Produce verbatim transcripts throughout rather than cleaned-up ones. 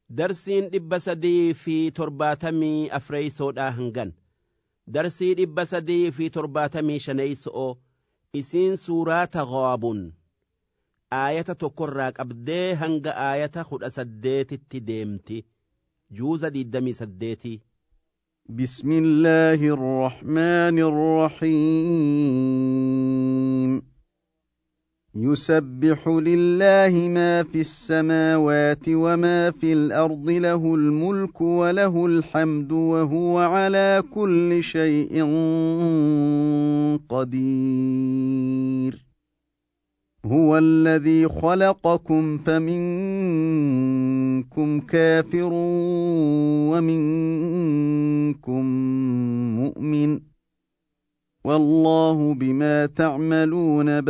Darsiin dhibba sadii fi torbaatamii afreeysoodhaa hangan. Darsii dhibba sadii fi torbaatamii shaneeyso'oo isiin suuraa Taghaabun aayata tokkorraa qabdee hanga aayata kudha saddeetitti deemti. Juuza diddamii saddeetii. بسم الله الرحمن الرحيم يسبح لله ما في السماوات وما في الأرض له الملك وله الحمد وهو على كل شيء قدير هو الذي خلقكم فمنكم كافر ومنكم مؤمن والله بما تعملون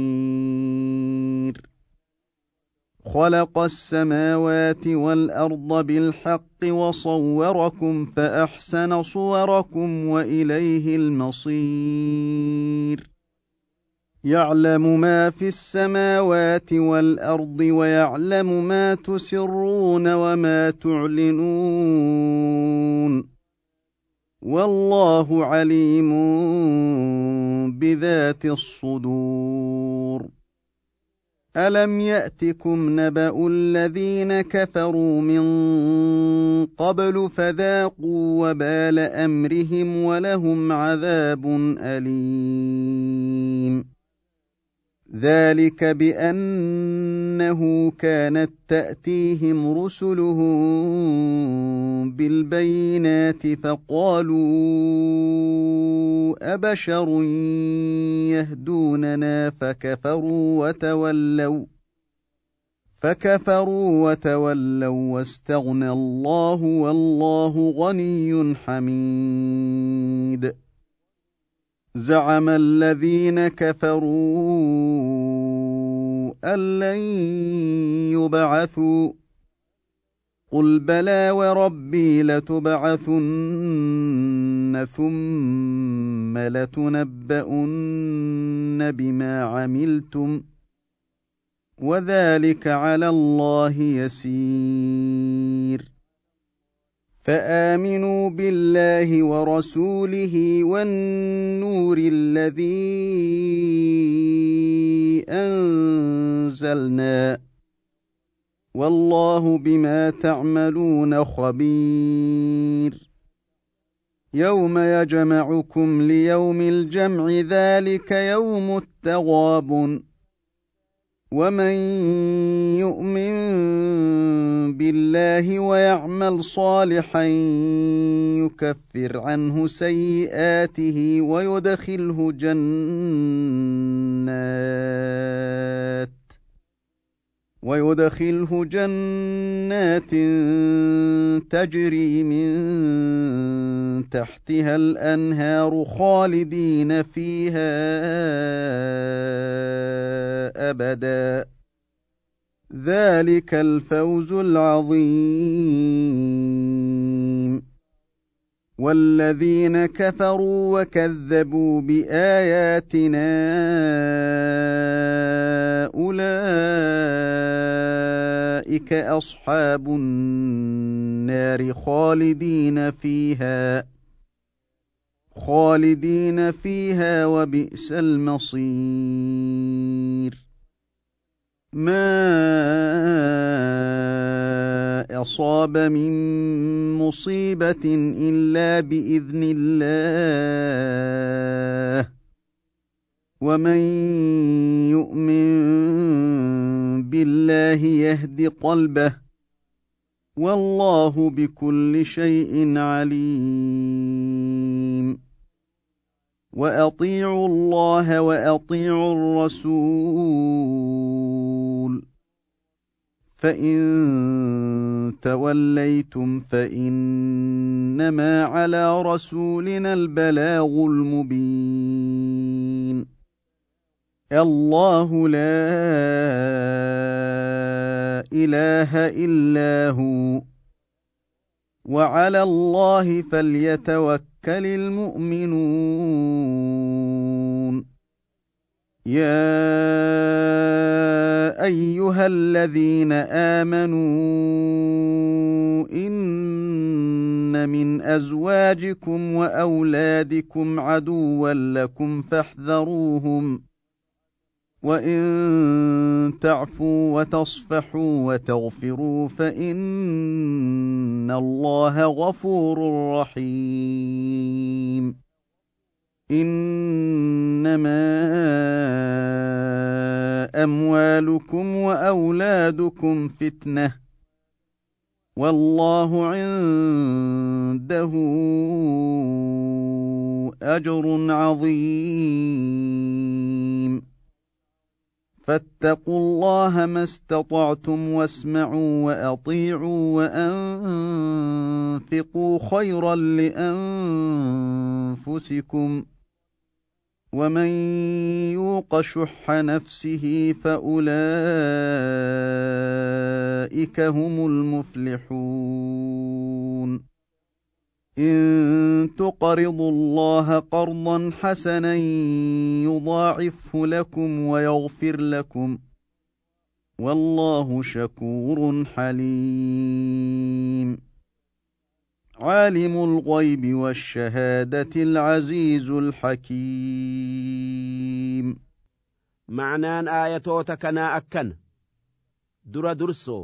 بصير خلق السماوات والأرض بالحق وصوركم فأحسن صوركم وإليه المصير يعلم ما في السماوات والأرض ويعلم ما تسرون وما تعلنون والله عليم بذات الصدور ألم يأتكم نبأ الذين كفروا من قبل فذاقوا وبال أمرهم ولهم عذاب أليم ذلك بأنه كانت تأتيهم رسلهم بالبينات فقالوا أبشر يهدوننا فكفروا وتولوا فكفروا وتولوا واستغنى الله والله غني حميد زعم الذين كفروا أن لن يبعثوا قل بلى وربي لتبعثن ثم لتنبؤن بما عملتم وذلك على الله يسير فآمنوا بالله ورسوله والنور الذي أنزلنا والله بما تعملون خبير يوم يجمعكم ليوم الجمع ذلك يوم التغابن ومن يؤمن بالله ويعمل صالحا يكفر عنه سيئاته ويدخله جنات ويدخله جنات تجري من تحتها الأنهار خالدين فيها أبدا ذلك الفوز العظيم والذين كفروا وكذبوا بآياتنا أولئك أصحاب النار خالدين فيها خالدين فيها وبئس المصير ما أصاب من مصيبة إلا بإذن الله ومن يؤمن بالله يهد قلبه والله بكل شيء عليم وأطيعوا الله وأطيعوا الرسول فإن توليتم فإنما على رسولنا البلاغ المبين الله لا إله إلا هو وعلى الله فليتوكل المؤمنون يا أيها الذين آمنوا إن من أزواجكم وأولادكم عدوا لكم فاحذروهم وإن تعفوا وتصفحوا وتغفروا فإن الله غفور رحيم إنما أموالكم وأولادكم فتنة والله عنده أجر عظيم فاتقوا الله ما استطعتم واسمعوا وأطيعوا وأنفقوا خيرا لأنفسكم ومن يوق شح نفسه فأولئك هم المفلحون إن تقرضوا الله قرضا حسنا يضاعفه لكم ويغفر لكم والله شكور حليم عالم الغيب والشهادة العزيز الحكيم معنان آياتوتا كنا أكن درا درسو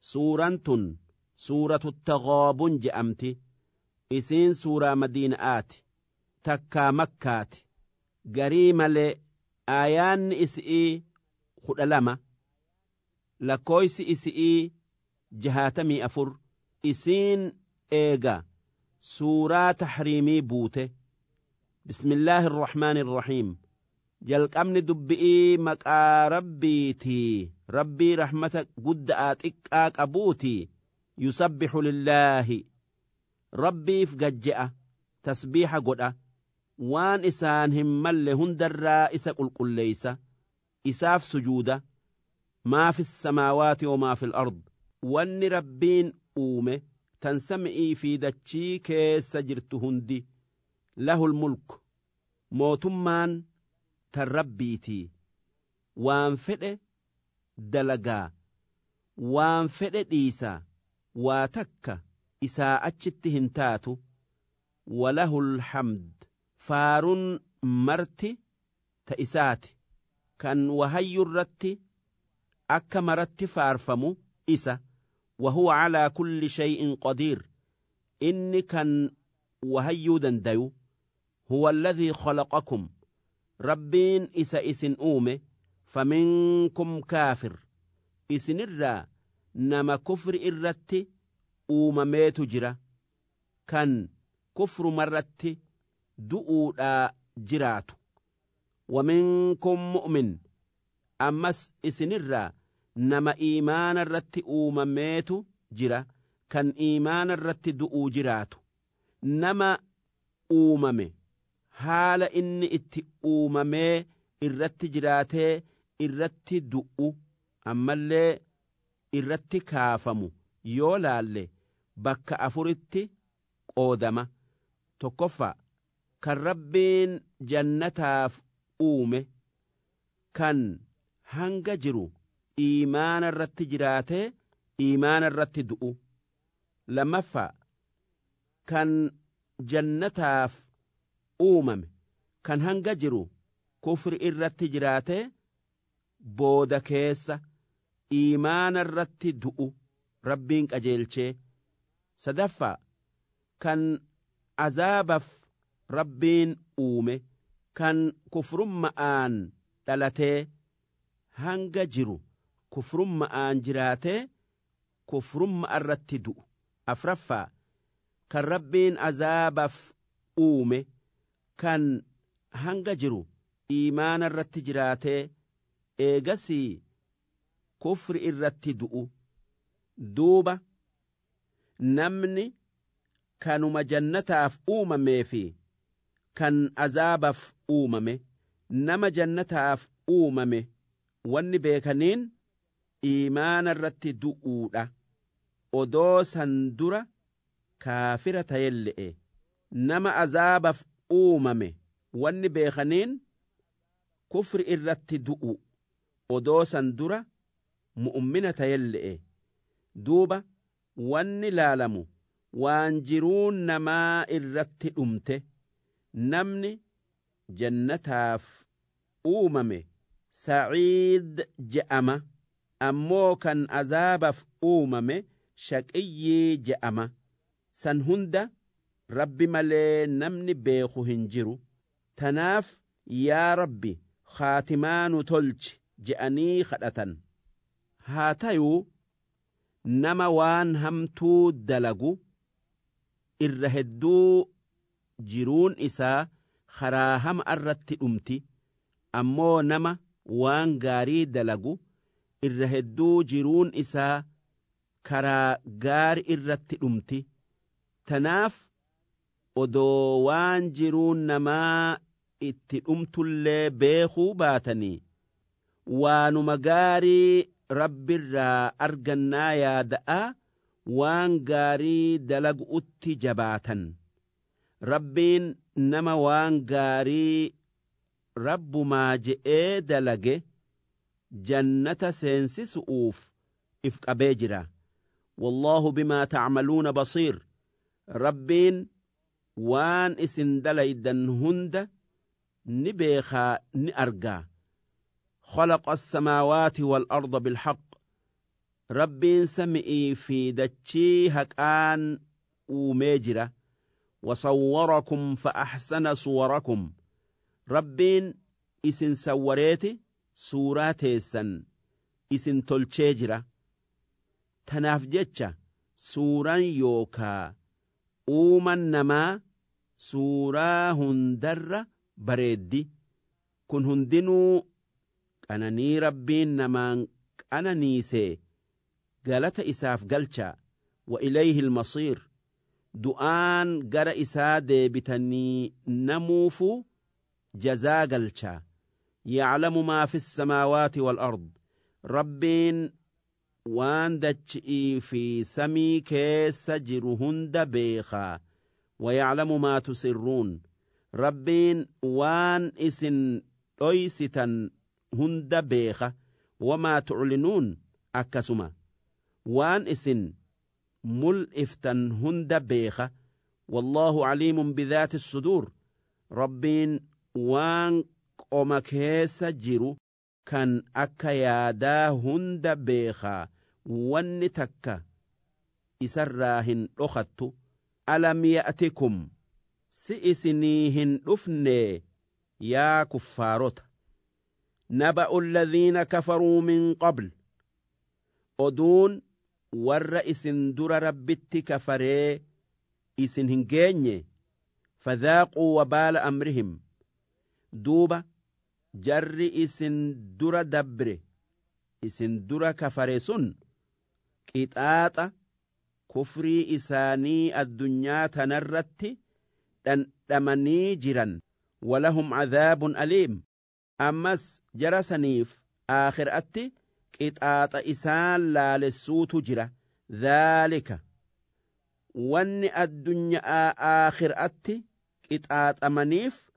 سورة سورة التغابن جأمتي isiin suuraa madiinaati takkaa makkaati garii malee aayaanni isi'ii kudha lama lakkooysi isi'ii jahaatamii afur isiin eega suuraa tahriimii buute bismillaahi irrahmaani irrahiim jalqabni dubbi'ii maqaa rabbiitii rabbii rahmata gudda'aa xiqqaa qabuutii yusabbihu lillaahi rabbiif gajje'a tasbiiha godha waan isaan hin malle hundarraa isa qulqulleeysa isaaf sujuuda maa fi samaawaati wamaa fi al-ard wanni rabbiin uume tan sami'ii fi dachii keessa jirtu hundi lahul mulk mootummaan tan rabbiitii waan fedhe dalagaa waan fedhe dhiisa waa takka isaa achitti hin taatu walahul hamd faarun marti ta isaati kan wahayyurratti akka maratti faarfamu isa wahuwa calaa kulli shay'in qadiir inni kan wahayyuu dandayu huwa alladhii khalaqakum rabbiin isa isin uume faminkum kaafir isinirraa nama kufri irratti uumameetu jira kan kufru marratti du'uudhaa jiraatu waminkum mu'min ammas isinirraa nama iimaana irratti uumameetu jira kan iimaana irratti du'uu jiraatu nama uumame haala inni itti uumamee irratti jiraatee irratti du'u ammallee irratti kaafamu yoo laalle bakka afuritti qoodama tokkoffaa kan rabbiin jannataaf uume kan hanga jiru iimaana irratti jiraatee iimaana irratti du'u lammaffaa kan jannataaf uumame kan hanga jiru kufri irratti jiraatee booda keessa iimaana irratti du'u rabbiin qajeelchee sadaffaa kan azaabaaf rabbiin uume kan kufrumma'aan dhalatee hanga jiru kufrumma'aan jiraatee kufrumma irratti du'u afraffaa kan rabbiin azaabaaf uume kan hanga jiru iimaana irratti jiraatee eegasii kufri irratti du'u duuba namni kanuma jannataaf uumamee fi kan azaabaaf uumame nama jannataaf uumame wanni beekaniin iimaana irratti du'uudha odoo san dura kaafira ta'elle'e nama azaabaaf uumame wanni beekaniin kufri irratti du'u odoo san dura mu'ummina ta'elle'e duuba wanni laalamu waan jiruun namaa irratti dhumte namni jannataaf uumame sa'iid je'ama ammoo kan azaabaaf uumame shaqiyyii je'ama san hunda rabbi malee namni beeku hin jiru tanaaf yaa rabbi khaatimaa nu tolchi je'anii kadhatan haa tayuu nama waan hamtuu dalagu irra hedduu jiruun isaa karaa hama irratti dhumti ammoo nama waan gaarii dalagu irra hedduu jiruun isaa karaa gaari irratti dhumti tanaaf odoo waan jiruun namaa itti dhumtullee beekuu baatanii waanuma gaarii rabbirraa argannaa yaada'a waan gaarii dalagu'utti jabaatan rabbiin nama waan gaarii rabbumaa je'ee dalage jannata seensisu'uuf if qabee jira wallaahu bimaa tacmaluuna basiir rabbiin waan isin dalaydan hunda ni beekaa ni argaa خلق السماوات والأرض بالحق ربين سمئي في دتشي هكان وميجرة وصوركم فأحسن صوركم ربين إسن سوريتي سوراتي سن إسن تلشيجرة تنافجتش سورا يوكا أوما نما سورا هندر بريدي كن هندنو أنني ربين نمان أننيسي قالت إساف قلشا وإليه المصير دؤان قر إسادي بتني نموفو جزا قلشا يعلم ما في السماوات والأرض ربين وان دجئي في سمي كيس جرهند بيخا ويعلم ما تسرون ربين وان إسن أيستن هند بيخة وما تعلنون أكسما وان اسن مل افتن هند بيخة والله عليم بذات الصدور ربين وان قمكيس جيرو كان أكا يادا هند بيخة وانتكا إسراهن أخدت ألم يأتكم سئسنيهن أفني يا كفاروت نبأ الذين كفروا من قبل أدون والرئيس در ربت كفري إسن هنجيني فذاقوا وبال أمرهم دوبا جر إسن در دبر إسن در كفرسن كتاتا كفري إساني الدنيا تنرت دمني جرا ولهم عذاب أليم أمس جرسنيف آخر أتي قطعة إسان لالسوت جرة ذلك وان الدنيا آخر أتي قطعة أمنيف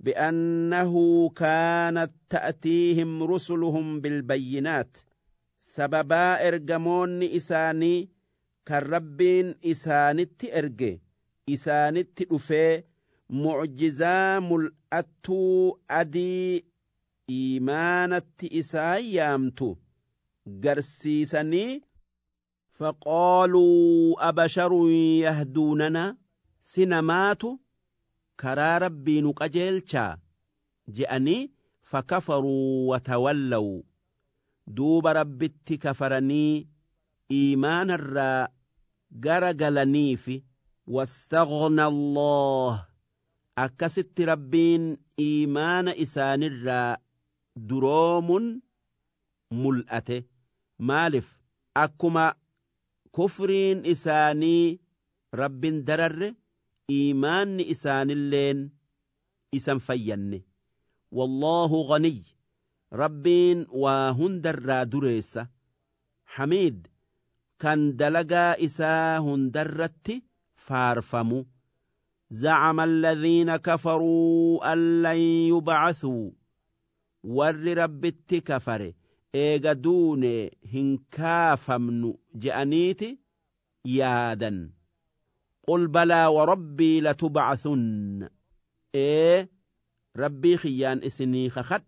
بأنه كانت تأتيهم رسلهم بالبينات سببا إرجمون إساني كالربين إسانت إرجي إسانت أفي معجزا ملأتو أدي إيمانت إسايامتو قرسيسني فقالوا أبشر يهدوننا سنماتو كرا ربي نقجلشا جأني فكفروا وتولوا دوب ربت كفرني إيمان الرا قرقلنيفي واستغنى الله أكست ربين إيمان إسان الرا دروم ملأته مالف أكما كفرين إساني رب درر إيمان إسان اللين إسان فين والله غني ربين وهندر دريسة حميد كان دلقا إسا هندرت فارفمو زعم الذين كفروا أن لن يبعثوا ور ربت كفر إيغا دون هنكافمن جأنيت يادا قل بلى وربي لتبعثن إيه ربي خيان إسني خخد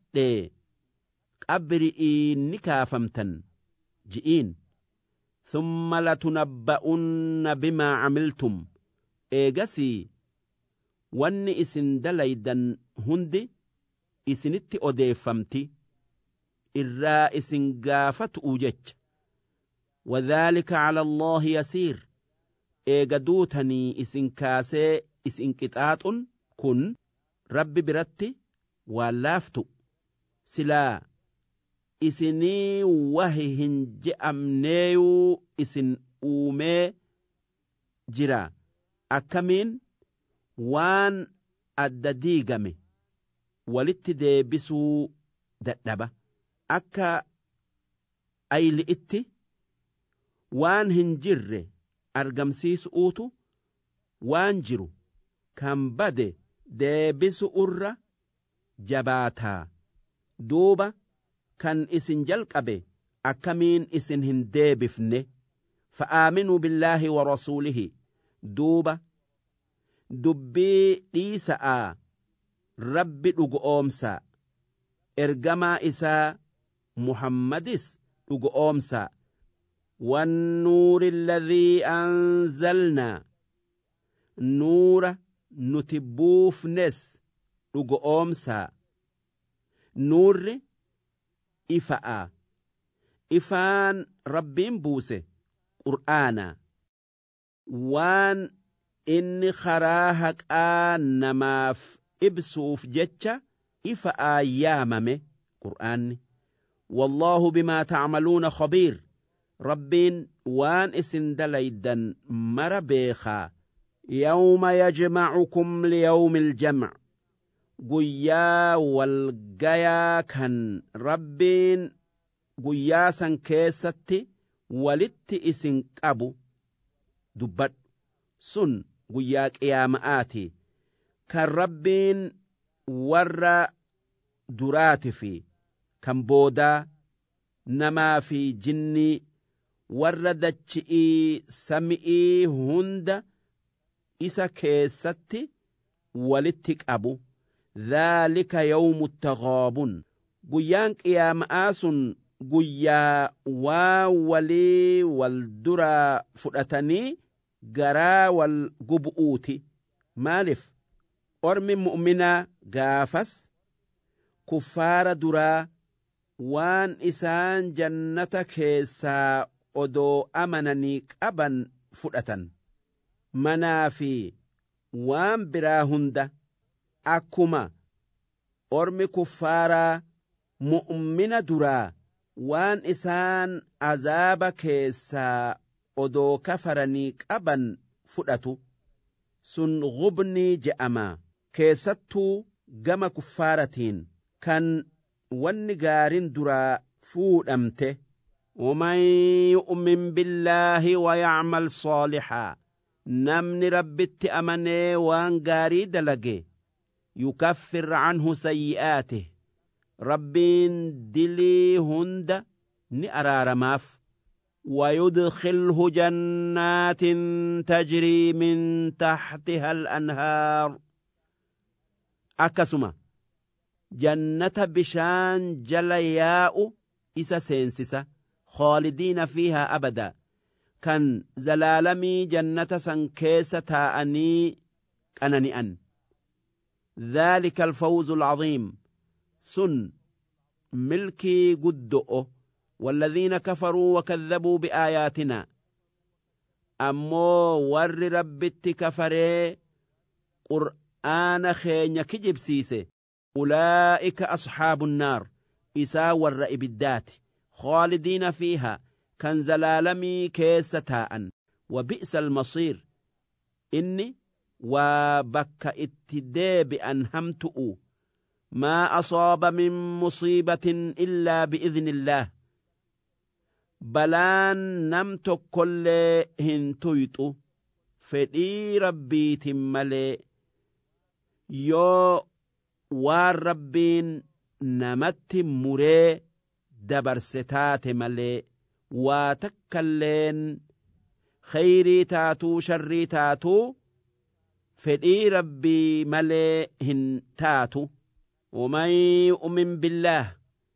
قبرئي نكافمتن جئين ثم لتنبؤن بما عملتم إيجسي واني إسن دليدن هندي إسنت أديفمتي إرا إسن قافت أوجج وذلك على الله يسير إيجدوتني إسن كاسي إسن كتات كن رب برتي ولافتو سلا إسني وههن جأمنيو إسن أومي جرا أكمين وان الدديقمي ولتدبسو ددبا أكا أيل إتي وان هنجر أرقمسيس أوتو وان جرو كان بده دبسو أرى جباتا دوبا كان إسن جلقبه أكمين إسن هندبفنه فآمنوا بالله ورسوله دوبا دبي إيساء رب لقومسا إرقما إساء محمدس لقومسا والنور الذي أنزلنا نور نتبوف نس لقومسا نور إفاء إفان ربين بوسه قرآنا وان إني خراهك آن نماف إبسوف جتشا إفاء ياممه قرآن والله بما تعملون خبير ربين وان إسن دليدن مربيخا يوم يجمعكم ليوم الجمع قيا والقيا كان ربين قياسا كيستي ولت إسن قبو دبت سن قياك إيامآتي كان ربين ور دراتفي كان بودا نما في جني ور دجئي سمئي هند إسا كيستي ولتك أبو ذلك يوم التغابن قيانك إيامآس قيا واولي والدرا فرأتني قرا والقبؤوتي مالف أرمي مؤمنا قافس كفار درا وان إسان جنتك هسا أدو أمنني أبا فرأتن منافي وان براهند أكما أرمي كفار مؤمنا درا وان إسان عذابك هسا odoo kafaranii qaban fudhatu sun gubni je'ama keessattuu gama kuffaaratiin kan wanni gaarin duraa fuudhamte ومن يؤمن بالله ويعمل صالحا نمن ربت أمني وان غاري دلقي يكفر عنه سيئاته ربين دلي هند نأرار ماف ويدخله جنات تجري من تحتها الأنهار أكسما جنة بشان جلياء إسا سينسسة خالدين فيها أبدا كان زلالمي جنة سنكيسة تاءني كأنني أن ذلك الفوز العظيم سن ملكي قدؤ والذين كفروا وكذبوا بآياتنا أمو ور ربت كفري قرآن خين كجب سيسي أولئك أصحاب النار إسا ور إبدات خالدين فيها كان زلالمي كيستاء وبئس المصير إني وبك اتداب أن همتؤ ما أصاب من مصيبة إلا بإذن الله بلان نمت كل هنتويتو فدي ربي تملي يو والربين نمت مري دبرستات ملي واتكلين خيري تاتو شري تاتو fedhii rabbii malee hin taatu. ومن يؤمن بالله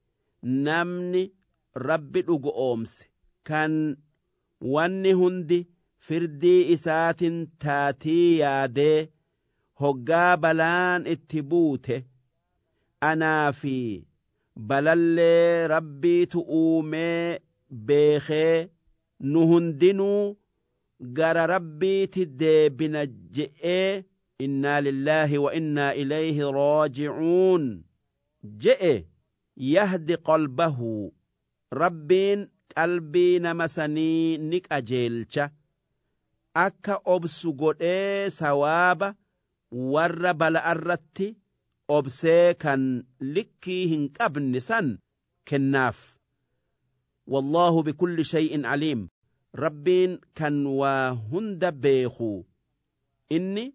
namni rabbi dhugu oomse kan wanni hundi firdii isaatin taatii yaadee hoggaa balaan itti buute anaa fi balallee rabbiitu uumee beekee nu hundinuu gara rabbiiti deebina je'ee innaa lillaahi wa innaa ilayhi raaji'uun je'e yahdi qalbahu rabbiin qalbii nama sanii ni qajeelcha akka obsu godhee sawaaba warra bala'arratti obsee kan likkii hin qabne san kennaaf. Wallaahu bikulli shay'in aliim rabbiin kan waa hunda beeku inni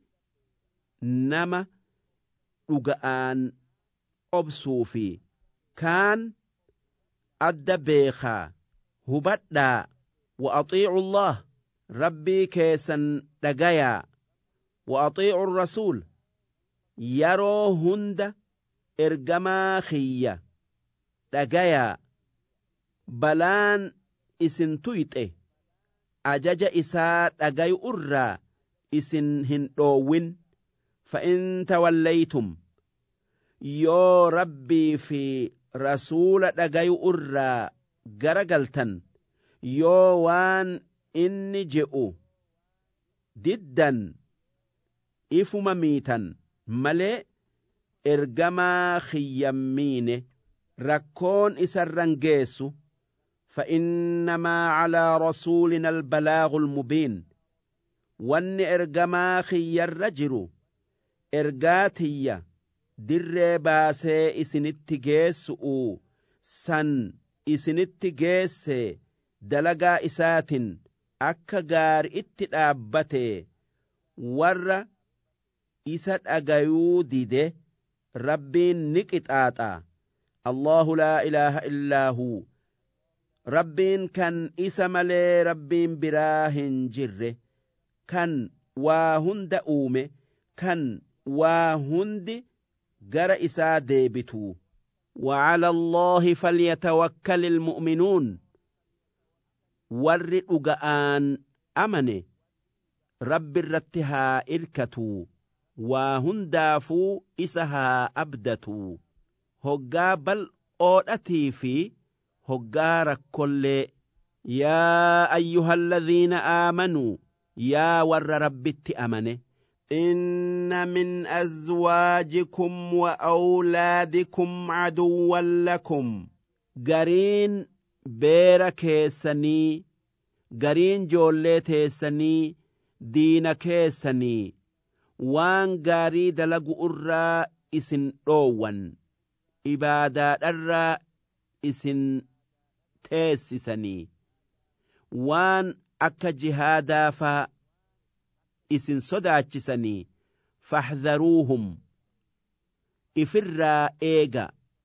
nama dhuga'aan obsuu fi kaan adda beekaa hubadhaa wa axiicu Allah rabbii keessan dhagayaa wa axiicu rasuul yeroo hunda ergamaa kiyya dhagayaa balaan isin tuyxe ajaja isaa dhagayu irraa isin hin dhoowwin فإن توليتم yoo rabbii fi rasuula dhagayu irraa garagaltan yoo waan inni je'u diddan ifuma miitan malee ergamaa kiyyammiine rakkoon isarran geessu فإنما على رسولنا البلاغ المبين وان ergamaa kiyyarra jiru ergaatiyya dirree baasee isinitti geessu'u san isinitti geesse dalagaa isaatin akka gaari'itti dhaabbate warra isa dhagayuu dide rabbiin ni qixaaxa. Allahu laa ilaaha illaahu rabbiin kan isa malee rabbiin biraa hin jirre kan waa hunda uume kan waa hundi gara isaa deebitu. وعلى الله فليتوكل المؤمنون warri dhuga'aan amane rabbi irratti haa irkatu waa hundaafuu isa haa abdatu hoggaa bal'oodhatii fi hoggaa rakkollee. yaa ayyuha alladhiina aamanuu yaa warra rabbitti amane إن من أزواجكم وأولادكم عدوا لكم قرين بير كيسني قرين جولي تيسني دين كيسني وان قاري دلق أرى إسن روان إبادات أرى إسن تيسسني وان أكا جهادا فا isin sodaachisanii fahdharuuhum ifirraa eega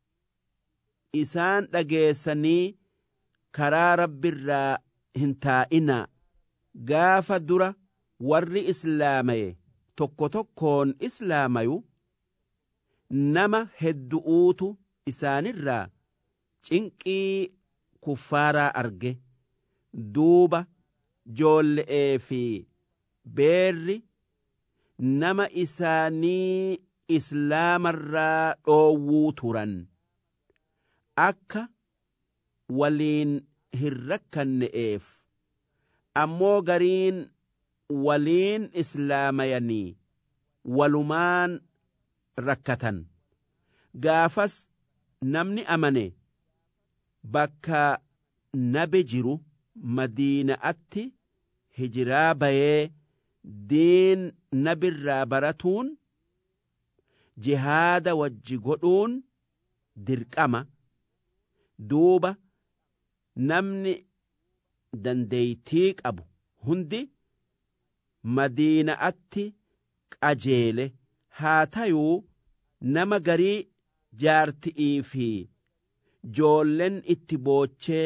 isaan dhageessanii karaa rabbirraa hin taa'inaa. Gaafa dura warri islaamaye tokko tokkoon islaamayu nama heddu'uutu isaanirraa cinqii kuffaaraa arge duuba joolle'ee fi beerri nama isaanii islaamarraa dhoowwuu turan akka waliin hin rakkanne'eef ammoo gariin waliin islaamayanii walumaan rakkatan. Gaafas namni amane bakka nabi jiru madiina'atti hijiraa bayee diin nabirraa baratuun jihaada wajji godhuun dirqama. Duuba namni dandeeytii qabu hundi madiina'atti qajeele haa tayuu nama garii jaarti'ii fi joollen itti boochee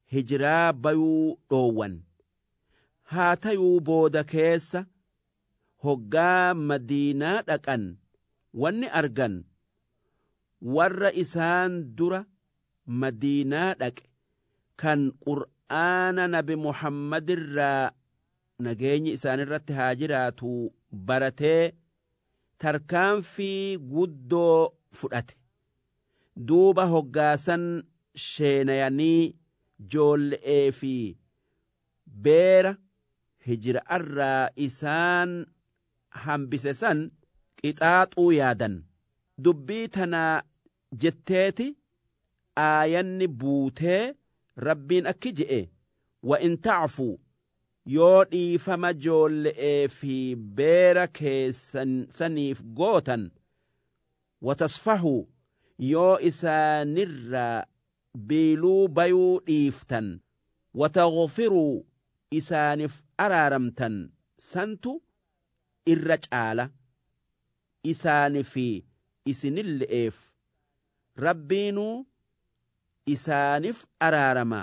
hijiraa bayuu dhoowwan. Haa tayuu booda keessa hoggaa madiinaa dhaqan wanni argan warra isaan dura madiinaa dhaqe kan qur'aana nabi muhammadirraa nageenyi isaanirratti haa jiraatu baratee tarkaanfii guddoo fudhate duuba hoggaasan sheenayanii joolle'ee fi beera hijra'arraa isaan hambise san qixaaxuu yaadan dubbii tanaa jetteeti aayanni buutee rabbiin akki je'e wa in ta'fu yoo dhiifama joolle'ee fi beera keessan saniif gootan watasfahu yoo isaanirraa biiluu bayuu dhiiftan wataghfiruu isaaniif araaramtan santu irra caala isaanifi isinille'eef rabbiinuu isaaniif araaramaa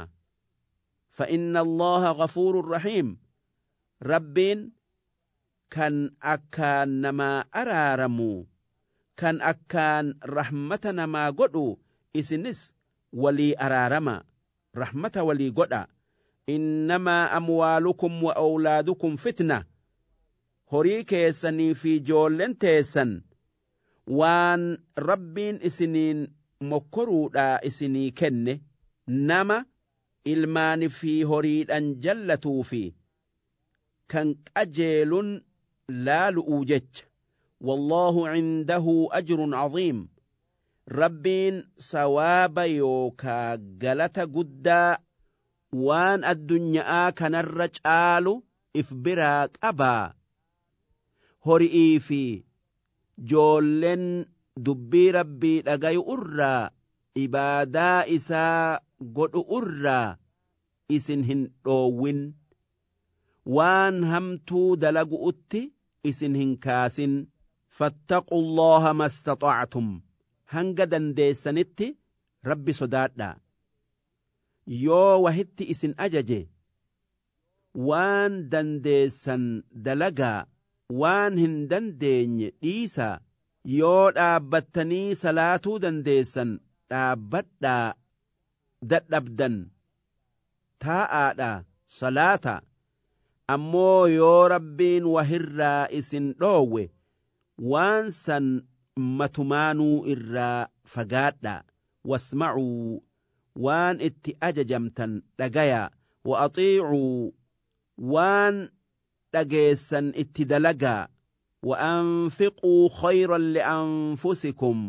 فإن الله غفور رحيم ربين كان أكان نما أرارمو كان أكان رحمتنا ما قدو إسنس ولي أرارما رحمة ولي قدا إنما أموالكم وأولادكم فتنة هريك يسني في جولن تيسن وان ربين إسنين مكرو دا إسني كنه نما ilmaani fi horiidhan jallatuu fi kan qajeelun laalu'uu jecha wallaahu cindahu ajrun caziim rabbiin sawaaba yookaa galata guddaa waan addunyaa kanarra caalu if biraa qabaa hori'ii fi joolleen dubbii rabbii dhagayu irraa ibaadaa isaa godhu irraa isin hin dhoowwin waan hamtuu dalagu'utti isin hin kaasin fattaqu allaha mastaxactum hanga dandeessanitti rabbi sodaadhaa yoo wahitti isin ajaje waan dandeessan dalagaa waan hin dandeenye dhiisaa yoo dhaabbattanii salaatuu dandeessan dhaabbadhaa dadhabdan taa'aadha salaata ammoo yoo rabbiin wahirraa isin dhoowwe waan san matumaanuu irraa fagaadha wasma'uu waan itti ajajamtan dhagayaa wa atiicuu waan dhageessan itti dalagaa wa anfiquu khayran li'anfusikum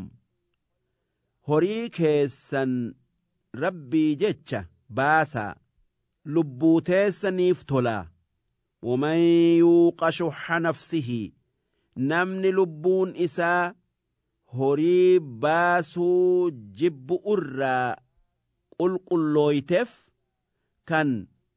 horii keessan rabbii jecha baasaa lubbuu teessaniif tolaa waman yuuqa shuhha nafsihi namni lubbuun isaa horii baasuu jibbu irraa qulqullooyteef kan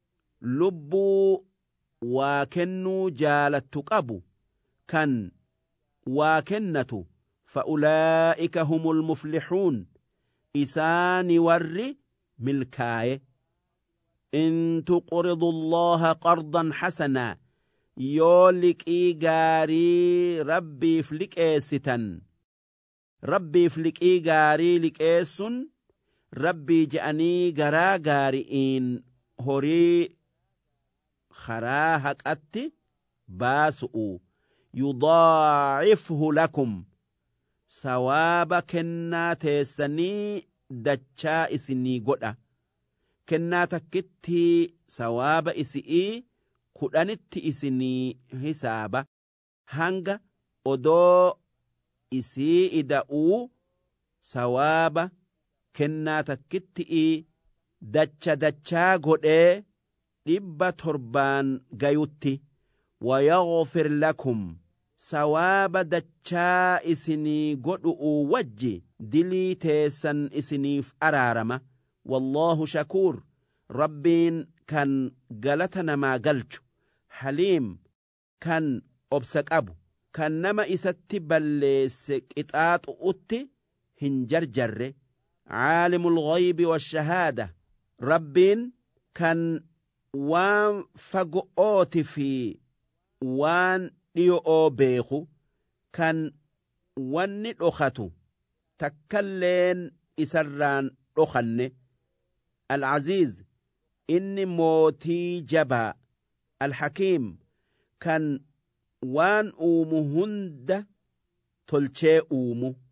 lubbuu waa kennuu jaalattu qabu kan waa kennatu fa'ulaa'ika humul muflixuun isaani warri milkaaye in tuqridu allaha qardan hasanaa yoo liqii gaarii rabbiif liqeessitan rabbiif liqii gaarii liqeessun rabbii je'anii garaa gaari'iin horii karaa haqatti baasu'u yudaacifhu lakum sawaaba kennaa teessanii dachaa isinii godha kennaa takkitti sawaaba isi'ii kudhanitti isinii hisaaba hanga odoo isii ida'uu sawaaba kennaa takkitti dacha dachaa godhee dhibba torbaan gayutti wayaghfir lakum sawaaba dachaa isinii godhu'u wajji dilii teessan isiniif araarama wallaahu shakuur rabbiin kan galata namaa galchu haliim kan obsa qabu kan nama isatti balleesse qixaaxu'utti hin jarjarre caalimul ghaybi washahaada rabbiin kan waan fago'ooti fi waan dhiyo'oo beeku kan wanni dhokatu takkalleen isarraan dhokanne al-aziiz inni mootii jabaa al-hakiim kan waan uumu hunda tolchee uumu